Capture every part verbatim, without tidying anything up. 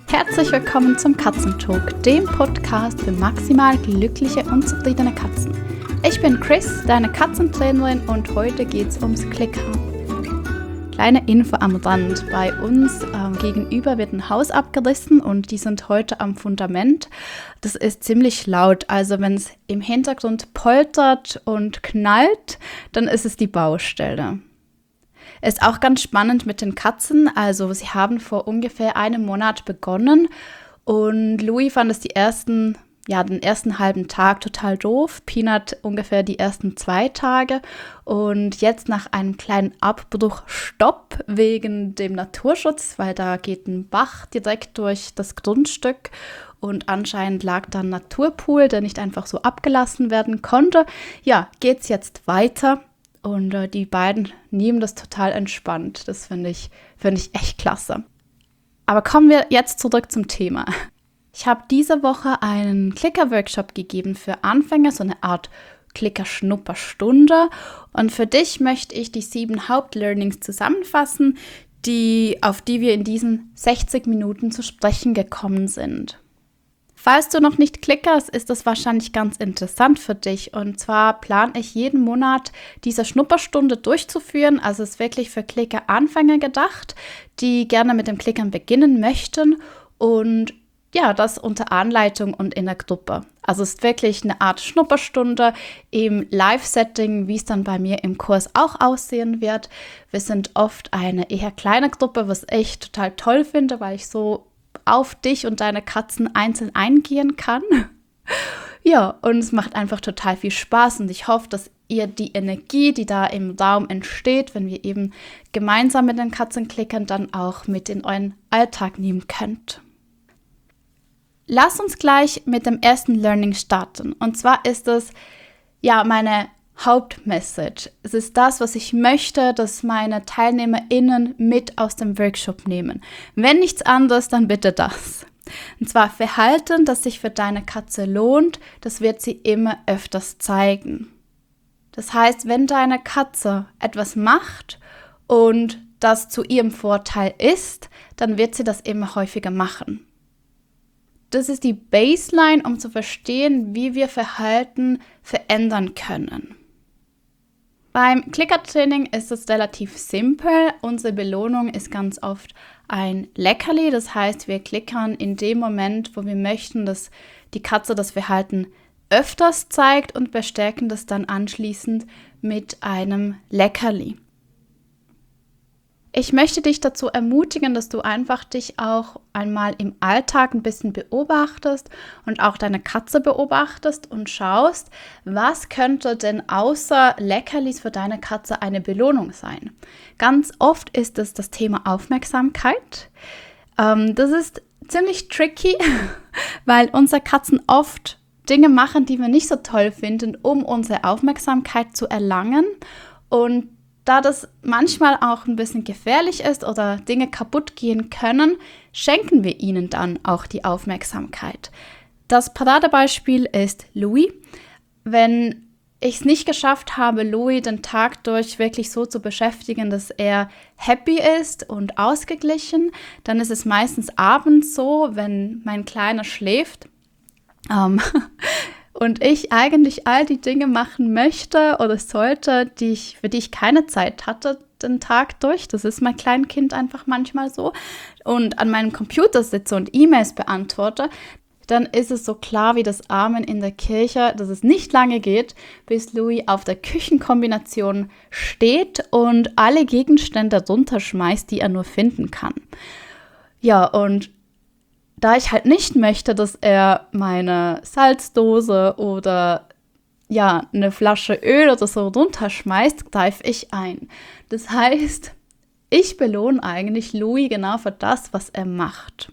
Herzlich willkommen zum Katzentalk, dem Podcast für maximal glückliche und zufriedene Katzen. Ich bin Chris, deine Katzentrainerin, und heute geht's ums Klickern. Kleine Info am Rand, bei uns ähm, gegenüber wird ein Haus abgerissen und die sind heute am Fundament. Das ist ziemlich laut, also wenn es im Hintergrund poltert und knallt, dann ist es die Baustelle. Ist auch ganz spannend mit den Katzen, also sie haben vor ungefähr einem Monat begonnen und Louis fand es die ersten, ja, den ersten halben Tag total doof, Peanut ungefähr die ersten zwei Tage und jetzt nach einem kleinen Abbruch Stopp wegen dem Naturschutz, weil da geht ein Bach direkt durch das Grundstück und anscheinend lag da ein Naturpool, der nicht einfach so abgelassen werden konnte. Ja, geht's jetzt weiter. Und äh, die beiden nehmen das total entspannt. Das finde ich, find ich echt klasse. Aber kommen wir jetzt zurück zum Thema. Ich habe diese Woche einen Klicker-Workshop gegeben für Anfänger, so eine Art Klicker-Schnupperstunde. Und für dich möchte ich die sieben Hauptlearnings zusammenfassen, die, auf die wir in diesen sechzig Minuten zu sprechen gekommen sind. Falls du noch nicht klickerst, ist das wahrscheinlich ganz interessant für dich. Und zwar plane ich jeden Monat diese Schnupperstunde durchzuführen. Also es ist wirklich für Klicker-Anfänger gedacht, die gerne mit dem Klickern beginnen möchten. Und ja, das unter Anleitung und in der Gruppe. Also es ist wirklich eine Art Schnupperstunde im Live-Setting, wie es dann bei mir im Kurs auch aussehen wird. Wir sind oft eine eher kleine Gruppe, was ich total toll finde, weil ich so auf dich und deine Katzen einzeln eingehen kann. Ja, und es macht einfach total viel Spaß und ich hoffe, dass ihr die Energie, die da im Raum entsteht, wenn wir eben gemeinsam mit den Katzen klickern, dann auch mit in euren Alltag nehmen könnt. Lass uns gleich mit dem ersten Learning starten. Und zwar ist es ja meine Hauptmessage. Es ist das, was ich möchte, dass meine TeilnehmerInnen mit aus dem Workshop nehmen. Wenn nichts anderes, dann bitte das. Und zwar Verhalten, das sich für deine Katze lohnt, das wird sie immer öfters zeigen. Das heißt, wenn deine Katze etwas macht und das zu ihrem Vorteil ist, dann wird sie das immer häufiger machen. Das ist die Baseline, um zu verstehen, wie wir Verhalten verändern können. Beim Klickertraining ist es relativ simpel. Unsere Belohnung ist ganz oft ein Leckerli. Das heißt, wir klickern in dem Moment, wo wir möchten, dass die Katze das Verhalten öfters zeigt und bestärken das dann anschließend mit einem Leckerli. Ich möchte dich dazu ermutigen, dass du einfach dich auch einmal im Alltag ein bisschen beobachtest und auch deine Katze beobachtest und schaust, was könnte denn außer Leckerlis für deine Katze eine Belohnung sein. Ganz oft ist es das Thema Aufmerksamkeit. Ähm, das ist ziemlich tricky, weil unsere Katzen oft Dinge machen, die wir nicht so toll finden, um unsere Aufmerksamkeit zu erlangen. Und da das manchmal auch ein bisschen gefährlich ist oder Dinge kaputt gehen können, schenken wir ihnen dann auch die Aufmerksamkeit. Das Paradebeispiel ist Louis. Wenn ich es nicht geschafft habe, Louis den Tag durch wirklich so zu beschäftigen, dass er happy ist und ausgeglichen, dann ist es meistens abends so, wenn mein Kleiner schläft. Ähm, Und ich eigentlich all die Dinge machen möchte oder sollte, die ich, für die ich keine Zeit hatte den Tag durch. Das ist mein Kleinkind einfach manchmal so. Und an meinem Computer sitze und E-Mails beantworte, dann ist es so klar wie das Amen in der Kirche, dass es nicht lange geht, bis Louis auf der Küchenkombination steht und alle Gegenstände runterschmeißt, die er nur finden kann. Ja, und da ich halt nicht möchte, dass er meine Salzdose oder ja, eine Flasche Öl oder so runterschmeißt, greife ich ein. Das heißt, ich belohne eigentlich Louis genau für das, was er macht.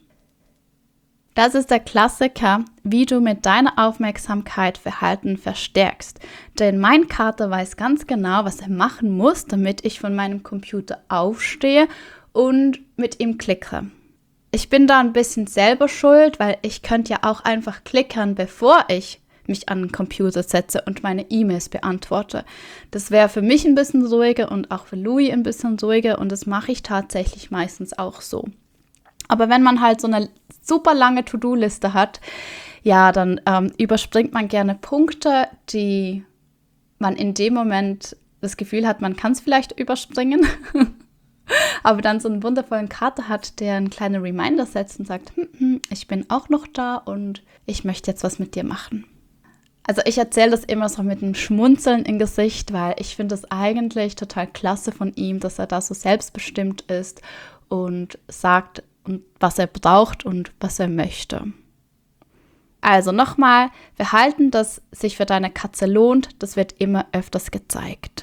Das ist der Klassiker, wie du mit deiner Aufmerksamkeit Verhalten verstärkst. Denn mein Kater weiß ganz genau, was er machen muss, damit ich von meinem Computer aufstehe und mit ihm klicke. Ich bin da ein bisschen selber schuld, weil ich könnte ja auch einfach klickern, bevor ich mich an den Computer setze und meine E-Mails beantworte. Das wäre für mich ein bisschen ruhiger und auch für Louis ein bisschen ruhiger und das mache ich tatsächlich meistens auch so. Aber wenn man halt so eine super lange To-Do-Liste hat, ja, dann ähm, überspringt man gerne Punkte, die man in dem Moment das Gefühl hat, man kann es vielleicht überspringen, aber dann so einen wundervollen Kater hat, der einen kleinen Reminder setzt und sagt, hm, hm, ich bin auch noch da und ich möchte jetzt was mit dir machen. Also ich erzähle das immer so mit einem Schmunzeln im Gesicht, weil ich finde es eigentlich total klasse von ihm, dass er da so selbstbestimmt ist und sagt, was er braucht und was er möchte. Also nochmal, Verhalten, das sich für deine Katze lohnt, das wird immer öfters gezeigt.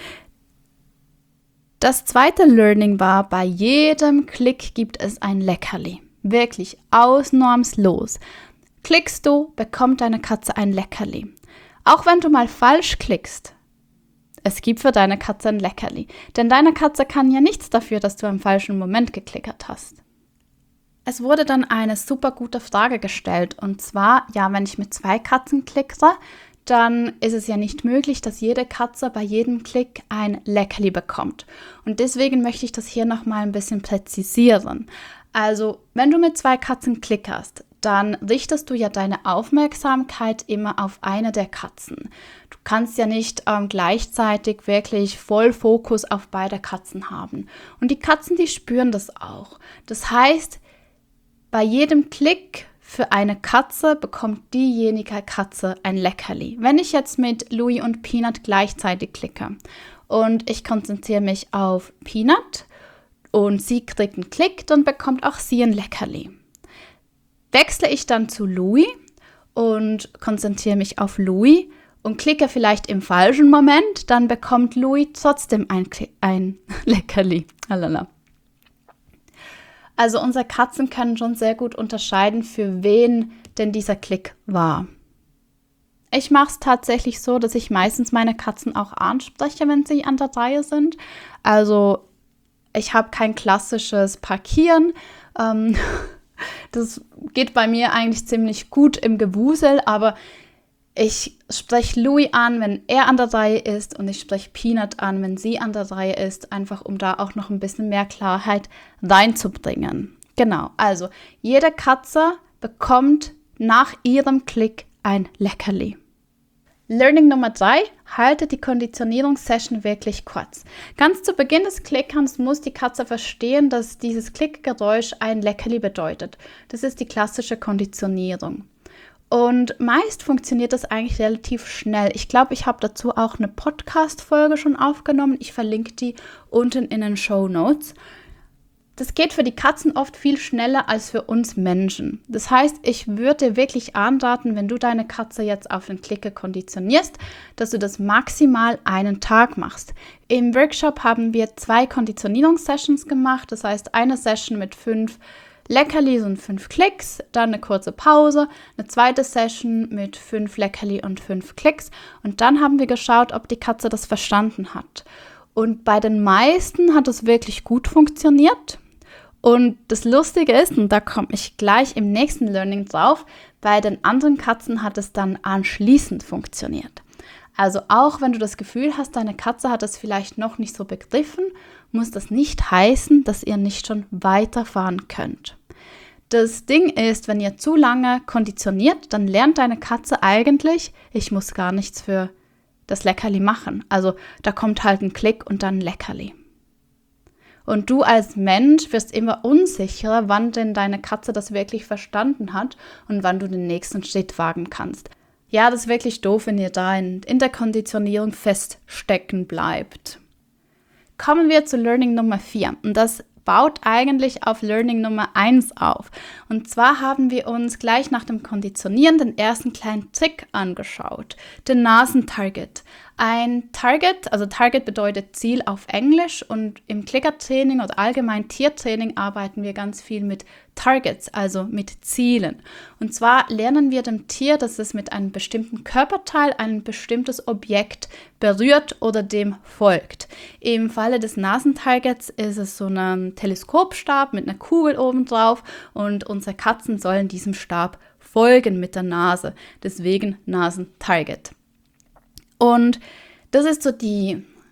Das zweite Learning war, bei jedem Klick gibt es ein Leckerli. Wirklich ausnahmslos. Klickst du, bekommt deine Katze ein Leckerli. Auch wenn du mal falsch klickst, es gibt für deine Katze ein Leckerli. Denn deine Katze kann ja nichts dafür, dass du im falschen Moment geklickert hast. Es wurde dann eine super gute Frage gestellt. Und zwar, ja, wenn ich mit zwei Katzen klicke, dann ist es ja nicht möglich, dass jede Katze bei jedem Klick ein Leckerli bekommt. Und deswegen möchte ich das hier nochmal ein bisschen präzisieren. Also, wenn du mit zwei Katzen klickerst, dann richtest du ja deine Aufmerksamkeit immer auf eine der Katzen. Du kannst ja nicht ähm, gleichzeitig wirklich voll Fokus auf beide Katzen haben. Und die Katzen, die spüren das auch. Das heißt, bei jedem Klick für eine Katze bekommt diejenige Katze ein Leckerli. Wenn ich jetzt mit Louis und Peanut gleichzeitig klicke und ich konzentriere mich auf Peanut und sie kriegt einen Klick, dann bekommt auch sie ein Leckerli. Wechsle ich dann zu Louis und konzentriere mich auf Louis und klicke vielleicht im falschen Moment, dann bekommt Louis trotzdem ein, ein Leckerli. Alala. Also unsere Katzen können schon sehr gut unterscheiden, für wen denn dieser Klick war. Ich mache es tatsächlich so, dass ich meistens meine Katzen auch anspreche, wenn sie an der Reihe sind. Also ich habe kein klassisches Parkieren. Ähm, das geht bei mir eigentlich ziemlich gut im Gewusel, aber ich spreche Louis an, wenn er an der Reihe ist und ich spreche Peanut an, wenn sie an der Reihe ist, einfach um da auch noch ein bisschen mehr Klarheit reinzubringen. Genau, also jede Katze bekommt nach ihrem Klick ein Leckerli. Learning Nummer drei, halte die Konditionierungssession wirklich kurz. Ganz zu Beginn des Klickerns muss die Katze verstehen, dass dieses Klickgeräusch ein Leckerli bedeutet. Das ist die klassische Konditionierung. Und meist funktioniert das eigentlich relativ schnell. Ich glaube, ich habe dazu auch eine Podcast-Folge schon aufgenommen. Ich verlinke die unten in den Shownotes. Das geht für die Katzen oft viel schneller als für uns Menschen. Das heißt, ich würde dir wirklich anraten, wenn du deine Katze jetzt auf den Klicker konditionierst, dass du das maximal einen Tag machst. Im Workshop haben wir zwei Konditionierungssessions gemacht. Das heißt, eine Session mit fünf Leckerli und fünf Klicks, dann eine kurze Pause, eine zweite Session mit fünf Leckerli und fünf Klicks und dann haben wir geschaut, ob die Katze das verstanden hat. Und bei den meisten hat es wirklich gut funktioniert. Und das Lustige ist, und da komme ich gleich im nächsten Learning drauf, bei den anderen Katzen hat es dann anschließend funktioniert. Also auch wenn du das Gefühl hast, deine Katze hat es vielleicht noch nicht so begriffen, muss das nicht heißen, dass ihr nicht schon weiterfahren könnt. Das Ding ist, wenn ihr zu lange konditioniert, dann lernt deine Katze eigentlich, ich muss gar nichts für das Leckerli machen. Also da kommt halt ein Klick und dann ein Leckerli. Und du als Mensch wirst immer unsicherer, wann denn deine Katze das wirklich verstanden hat und wann du den nächsten Schritt wagen kannst. Ja, das ist wirklich doof, wenn ihr da in, in der Konditionierung feststecken bleibt. Kommen wir zu Learning Nummer vier und das baut eigentlich auf Learning Nummer eins auf. Und zwar haben wir uns gleich nach dem Konditionieren den ersten kleinen Trick angeschaut, den Nasentarget. Ein Target, also Target bedeutet Ziel auf Englisch und im Klickertraining oder allgemein Tiertraining arbeiten wir ganz viel mit Targets, also mit Zielen. Und zwar lernen wir dem Tier, dass es mit einem bestimmten Körperteil ein bestimmtes Objekt berührt oder dem folgt. Im Falle des Nasentargets ist es so ein Teleskopstab mit einer Kugel oben drauf und unsere Katzen sollen diesem Stab folgen mit der Nase. Deswegen Nasentarget. Und das ist so die,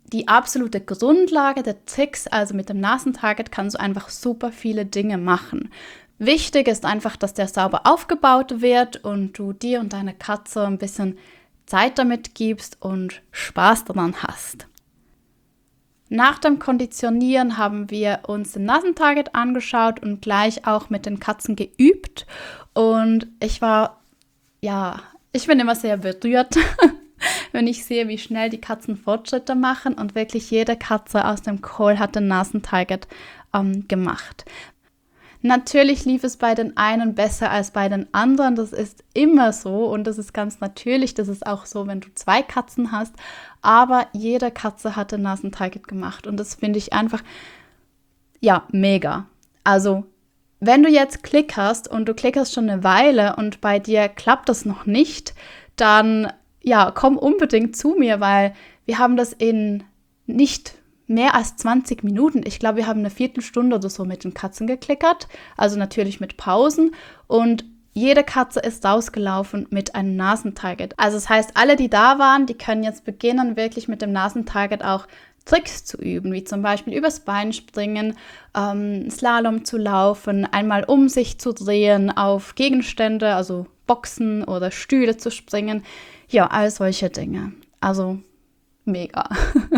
die absolute Grundlage der Tricks, also mit dem Nasentarget kannst du einfach super viele Dinge machen. Wichtig ist einfach, dass der sauber aufgebaut wird und du dir und deiner Katze ein bisschen Zeit damit gibst und Spaß daran hast. Nach dem Konditionieren haben wir uns den Nasentarget angeschaut und gleich auch mit den Katzen geübt. Und ich war, ja, ich bin immer sehr berührt, wenn ich sehe, wie schnell die Katzen Fortschritte machen. Und wirklich jede Katze aus dem Call hat den Nasentarget ähm, gemacht. Natürlich lief es bei den einen besser als bei den anderen, das ist immer so und das ist ganz natürlich, das ist auch so, wenn du zwei Katzen hast, aber jede Katze hat den Nasentarget gemacht und das finde ich einfach, ja, mega. Also, wenn du jetzt klickerst und du klickerst schon eine Weile und bei dir klappt das noch nicht, dann, ja, komm unbedingt zu mir, weil wir haben das in nicht mehr als zwanzig Minuten. Ich glaube, wir haben eine Viertelstunde oder so mit den Katzen geklickert, also natürlich mit Pausen und jede Katze ist rausgelaufen mit einem Nasentarget. Also das heißt, alle, die da waren, die können jetzt beginnen, wirklich mit dem Nasentarget auch Tricks zu üben, wie zum Beispiel übers Bein springen, ähm, Slalom zu laufen, einmal um sich zu drehen, auf Gegenstände, also Boxen oder Stühle zu springen. Ja, all solche Dinge. Also mega.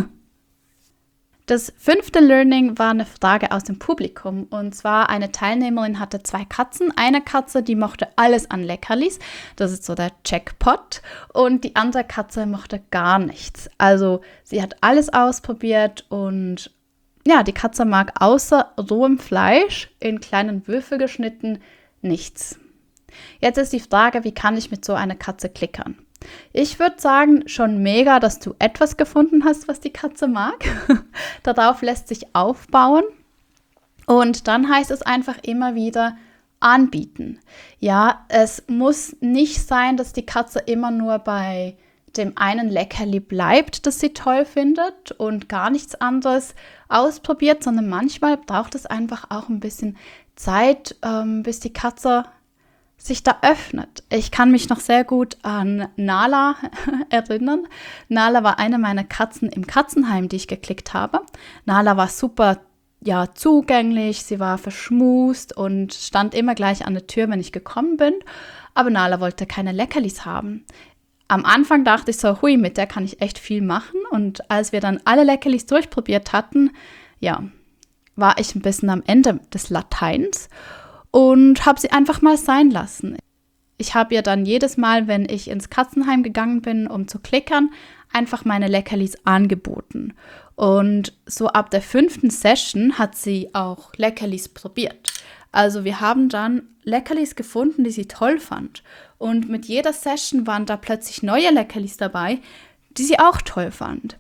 Das fünfte Learning war eine Frage aus dem Publikum und zwar eine Teilnehmerin hatte zwei Katzen. Eine Katze, die mochte alles an Leckerlis, das ist so der Jackpot und die andere Katze mochte gar nichts. Also sie hat alles ausprobiert und ja, die Katze mag außer rohem Fleisch in kleinen Würfel geschnitten nichts. Jetzt ist die Frage, wie kann ich mit so einer Katze klickern? Ich würde sagen, schon mega, dass du etwas gefunden hast, was die Katze mag. Darauf lässt sich aufbauen. Und dann heißt es einfach immer wieder anbieten. Ja, es muss nicht sein, dass die Katze immer nur bei dem einen Leckerli bleibt, das sie toll findet und gar nichts anderes ausprobiert, sondern manchmal braucht es einfach auch ein bisschen Zeit, ähm, bis die Katze sich da öffnet. Ich kann mich noch sehr gut an Nala erinnern. Nala war eine meiner Katzen im Katzenheim, die ich geklickt habe. Nala war super ja, zugänglich, sie war verschmust und stand immer gleich an der Tür, wenn ich gekommen bin. Aber Nala wollte keine Leckerlis haben. Am Anfang dachte ich so, hui, mit der kann ich echt viel machen. Und als wir dann alle Leckerlis durchprobiert hatten, ja, war ich ein bisschen am Ende des Lateins. Und habe sie einfach mal sein lassen. Ich habe ihr dann jedes Mal, wenn ich ins Katzenheim gegangen bin, um zu klickern, einfach meine Leckerlis angeboten. Und so ab der fünften Session hat sie auch Leckerlis probiert. Also wir haben dann Leckerlis gefunden, die sie toll fand. Und mit jeder Session waren da plötzlich neue Leckerlis dabei, die sie auch toll fand.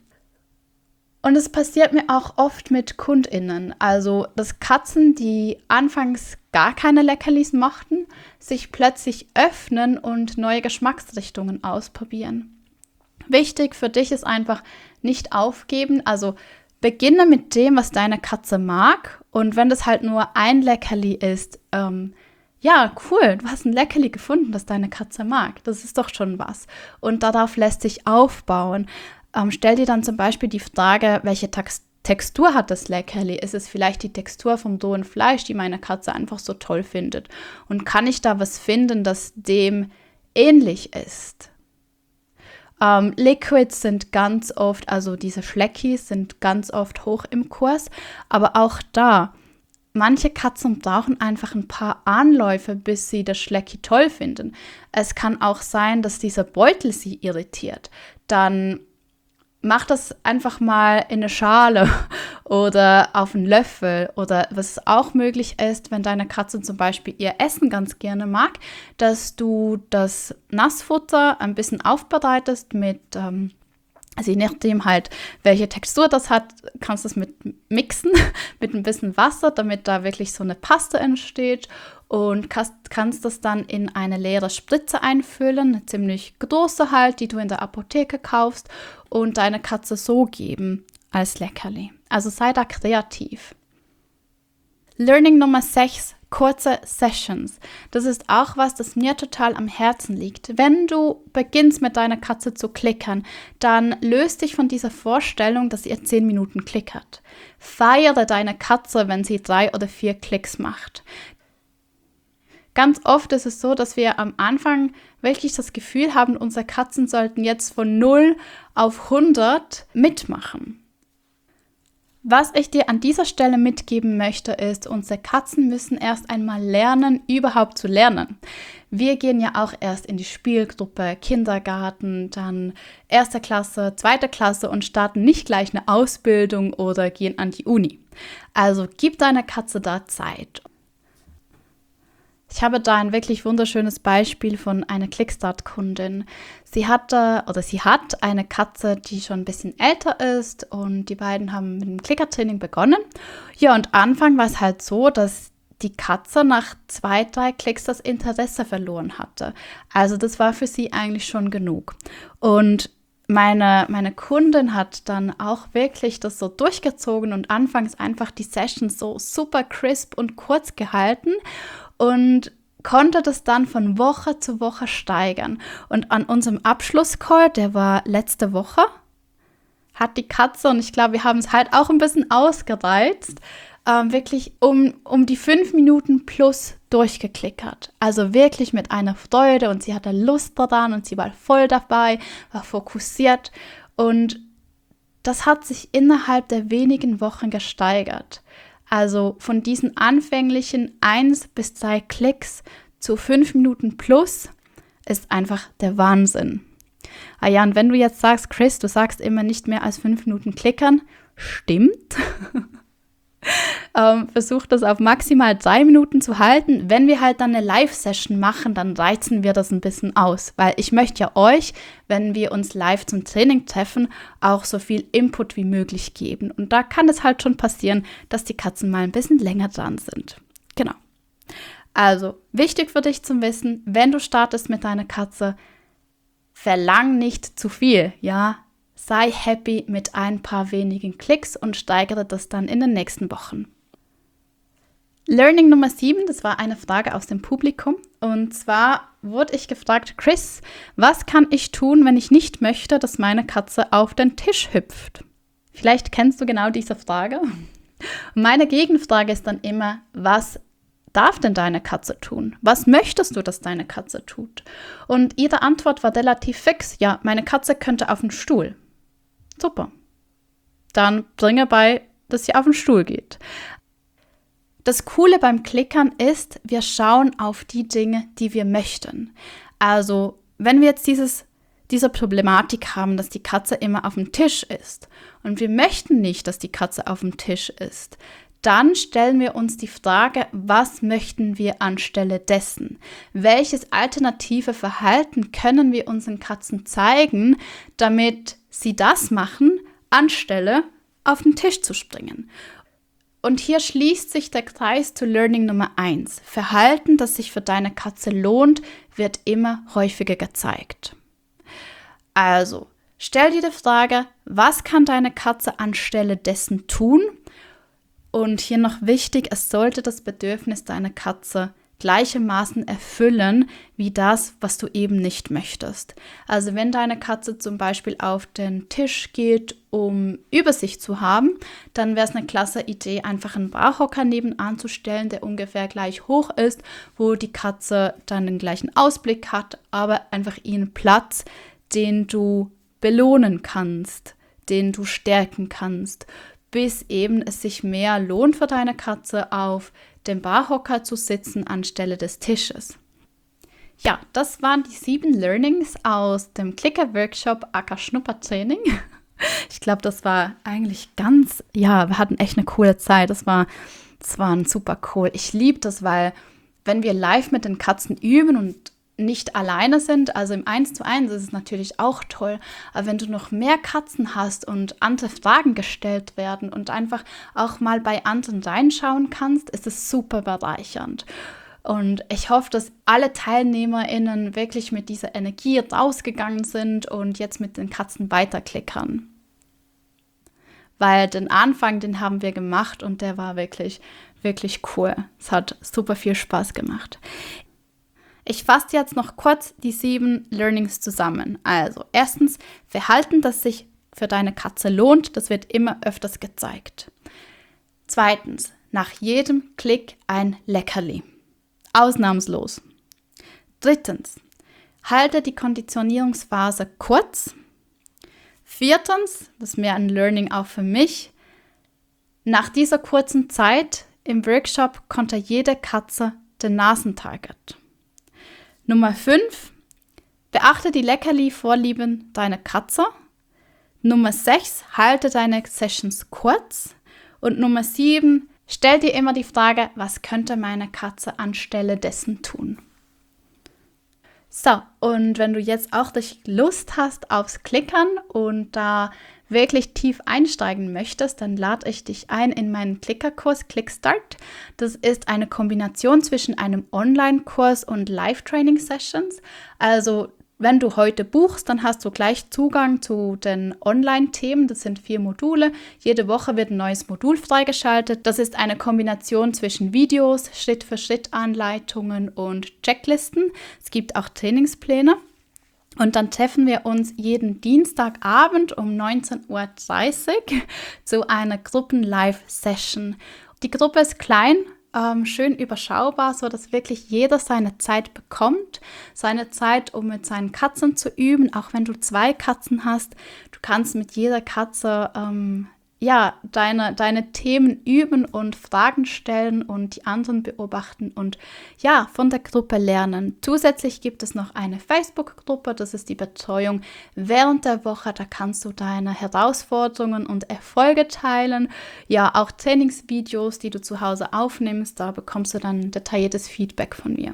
Und es passiert mir auch oft mit KundInnen, also dass Katzen, die anfangs gar keine Leckerlis mochten, sich plötzlich öffnen und neue Geschmacksrichtungen ausprobieren. Wichtig für dich ist einfach nicht aufgeben, also beginne mit dem, was deine Katze mag und wenn das halt nur ein Leckerli ist, ähm, ja, cool, du hast ein Leckerli gefunden, das deine Katze mag, das ist doch schon was und darauf lässt sich aufbauen. Ähm, stell dir dann zum Beispiel die Frage, welche Tex- Textur hat das Leckerli? Ist es vielleicht die Textur vom rohen Fleisch, die meine Katze einfach so toll findet? Und kann ich da was finden, das dem ähnlich ist? Ähm, Liquids sind ganz oft, also diese Schleckis sind ganz oft hoch im Kurs, aber auch da, manche Katzen brauchen einfach ein paar Anläufe, bis sie das Schlecki toll finden. Es kann auch sein, dass dieser Beutel sie irritiert. Dann mach das einfach mal in eine Schale oder auf einen Löffel oder was auch möglich ist, wenn deine Katze zum Beispiel ihr Essen ganz gerne mag, dass du das Nassfutter ein bisschen aufbereitest mit, ähm, also je nachdem halt, welche Textur das hat, kannst du es mit mixen, mit ein bisschen Wasser, damit da wirklich so eine Paste entsteht und kannst, kannst das dann in eine leere Spritze einfüllen, eine ziemlich große halt, die du in der Apotheke kaufst und deine Katze so geben als Leckerli. Also sei da kreativ. Learning Nummer sechs, kurze Sessions. Das ist auch was, das mir total am Herzen liegt. Wenn du beginnst mit deiner Katze zu klickern, dann löst dich von dieser Vorstellung, dass ihr zehn Minuten klickert. Feiere deine Katze, wenn sie drei oder vier Klicks macht. Ganz oft ist es so, dass wir am Anfang wirklich das Gefühl haben, unsere Katzen sollten jetzt von null auf hundert mitmachen. Was ich dir an dieser Stelle mitgeben möchte, ist, unsere Katzen müssen erst einmal lernen, überhaupt zu lernen. Wir gehen ja auch erst in die Spielgruppe, Kindergarten, dann erste Klasse, zweite Klasse und starten nicht gleich eine Ausbildung oder gehen an die Uni. Also gib deiner Katze da Zeit. Ich habe da ein wirklich wunderschönes Beispiel von einer Clickstart-Kundin. Sie hatte oder sie hat eine Katze, die schon ein bisschen älter ist und die beiden haben mit dem Klickertraining begonnen. Ja, und Anfang war es halt so, dass die Katze nach zwei, drei Klicks das Interesse verloren hatte. Also das war für sie eigentlich schon genug. Und meine, meine Kundin hat dann auch wirklich das so durchgezogen und anfangs einfach die Sessions so super crisp und kurz gehalten und konnte das dann von Woche zu Woche steigern. Und an unserem Abschlusscall, der war letzte Woche, hat die Katze, und ich glaube, wir haben es halt auch ein bisschen ausgereizt, ähm, wirklich um, um die fünf Minuten plus durchgeklickert. Also wirklich mit einer Freude und sie hatte Lust daran und sie war voll dabei, war fokussiert und das hat sich innerhalb der wenigen Wochen gesteigert. Also von diesen anfänglichen eins bis zwei Klicks zu fünf Minuten plus ist einfach der Wahnsinn. Ah ja, und wenn du jetzt sagst, Chris, du sagst immer nicht mehr als fünf Minuten klickern, stimmt. ähm, versuch das auf maximal drei Minuten zu halten. Wenn wir halt dann eine Live-Session machen, dann reizen wir das ein bisschen aus, weil ich möchte ja euch, wenn wir uns live zum Training treffen, auch so viel Input wie möglich geben. Und da kann es halt schon passieren, dass die Katzen mal ein bisschen länger dran sind. Genau. Also, wichtig für dich zu wissen, wenn du startest mit deiner Katze, verlang nicht zu viel, ja. Sei happy mit ein paar wenigen Klicks und steigere das dann in den nächsten Wochen. Learning Nummer sieben, das war eine Frage aus dem Publikum. Und zwar wurde ich gefragt, Chris, was kann ich tun, wenn ich nicht möchte, dass meine Katze auf den Tisch hüpft? Vielleicht kennst du genau diese Frage. Meine Gegenfrage ist dann immer, was darf denn deine Katze tun? Was möchtest du, dass deine Katze tut? Und ihre Antwort war relativ fix. Ja, meine Katze könnte auf den Stuhl. Super. Dann bringe bei, dass sie auf den Stuhl geht. Das Coole beim Klickern ist, wir schauen auf die Dinge, die wir möchten. Also, wenn wir jetzt dieses, diese Problematik haben, dass die Katze immer auf dem Tisch ist und wir möchten nicht, dass die Katze auf dem Tisch ist, dann stellen wir uns die Frage, was möchten wir anstelle dessen? Welches alternative Verhalten können wir unseren Katzen zeigen, damit sie das machen, anstelle auf den Tisch zu springen? Und hier schließt sich der Kreis zu Learning Nummer eins. Verhalten, das sich für deine Katze lohnt, wird immer häufiger gezeigt. Also, stell dir die Frage, was kann deine Katze anstelle dessen tun? Und hier noch wichtig, es sollte das Bedürfnis deiner Katze gleichermaßen erfüllen wie das, was du eben nicht möchtest. Also wenn deine Katze zum Beispiel auf den Tisch geht, um Übersicht zu haben, dann wäre es eine klasse Idee, einfach einen Barhocker nebenan zu stellen, der ungefähr gleich hoch ist, wo die Katze dann den gleichen Ausblick hat, aber einfach ihren Platz, den du belohnen kannst, den du stärken kannst, bis eben es sich mehr lohnt für deine Katze, auf dem Barhocker zu sitzen anstelle des Tisches. Ja, das waren die sieben Learnings aus dem Clicker-Workshop aka Schnuppertraining. Ich glaube, das war eigentlich ganz, ja, wir hatten echt eine coole Zeit. Das war, das war super cool. Ich liebe das, weil wenn wir live mit den Katzen üben und nicht alleine sind, also im eins zu eins ist es natürlich auch toll, aber wenn du noch mehr Katzen hast und andere Fragen gestellt werden und einfach auch mal bei anderen reinschauen kannst, ist es super bereichernd. Und ich hoffe, dass alle TeilnehmerInnen wirklich mit dieser Energie rausgegangen sind und jetzt mit den Katzen weiterklickern. Weil den Anfang, den haben wir gemacht und der war wirklich wirklich cool. Es hat super viel Spaß gemacht. Ich fasse jetzt noch kurz die sieben Learnings zusammen. Also erstens, Verhalten, das sich für deine Katze lohnt, das wird immer öfters gezeigt. Zweitens, nach jedem Klick ein Leckerli. Ausnahmslos. Drittens, halte die Konditionierungsphase kurz. Viertens, das ist mehr ein Learning auch für mich, nach dieser kurzen Zeit im Workshop konnte jede Katze den Nasentarget. Nummer fünf, beachte die Leckerli-Vorlieben deiner Katze. Nummer sechs, halte deine Sessions kurz. Und Nummer sieben, stell dir immer die Frage, was könnte meine Katze anstelle dessen tun? So, und wenn du jetzt auch richtig Lust hast aufs Klickern und da wirklich tief einsteigen möchtest, dann lade ich dich ein in meinen Klickerkurs Clickstart. Das ist eine Kombination zwischen einem Online-Kurs und Live-Training-Sessions. Also wenn du heute buchst, dann hast du gleich Zugang zu den Online-Themen. Das sind vier Module. Jede Woche wird ein neues Modul freigeschaltet. Das ist eine Kombination zwischen Videos, Schritt-für-Schritt-Anleitungen und Checklisten. Es gibt auch Trainingspläne. Und dann treffen wir uns jeden Dienstagabend um neunzehn Uhr dreißig zu einer Gruppen-Live-Session. Die Gruppe ist klein, ähm, schön überschaubar, sodass wirklich jeder seine Zeit bekommt. Seine Zeit, um mit seinen Katzen zu üben, auch wenn du zwei Katzen hast. Du kannst mit jeder Katze ähm, ja, deine, deine Themen üben und Fragen stellen und die anderen beobachten und ja, von der Gruppe lernen. Zusätzlich gibt es noch eine Facebook-Gruppe, das ist die Betreuung während der Woche. Da kannst du deine Herausforderungen und Erfolge teilen. Ja, auch Trainingsvideos, die du zu Hause aufnimmst, da bekommst du dann detailliertes Feedback von mir.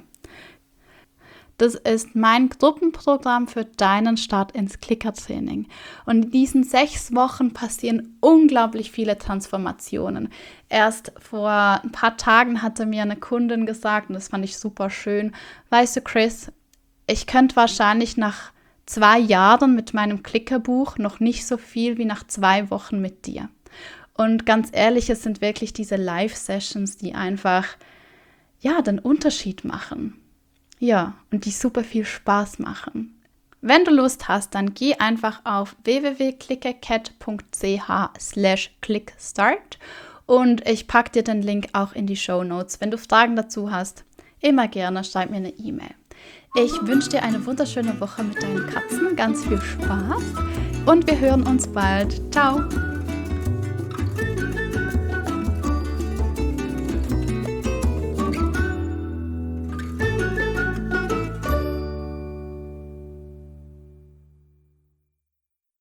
Das ist mein Gruppenprogramm für deinen Start ins Klickertraining. Und in diesen sechs Wochen passieren unglaublich viele Transformationen. Erst vor ein paar Tagen hatte mir eine Kundin gesagt, und das fand ich super schön, weißt du, Chris, ich könnte wahrscheinlich nach zwei Jahren mit meinem Klickerbuch noch nicht so viel wie nach zwei Wochen mit dir. Und ganz ehrlich, es sind wirklich diese Live-Sessions, die einfach, ja, den Unterschied machen. Ja, und die super viel Spaß machen. Wenn du Lust hast, dann geh einfach auf w w w punkt clickercat punkt c h slash clickstart und ich packe dir den Link auch in die Shownotes. Wenn du Fragen dazu hast, immer gerne, schreib mir eine E-Mail. Ich wünsche dir eine wunderschöne Woche mit deinen Katzen, ganz viel Spaß und wir hören uns bald. Ciao!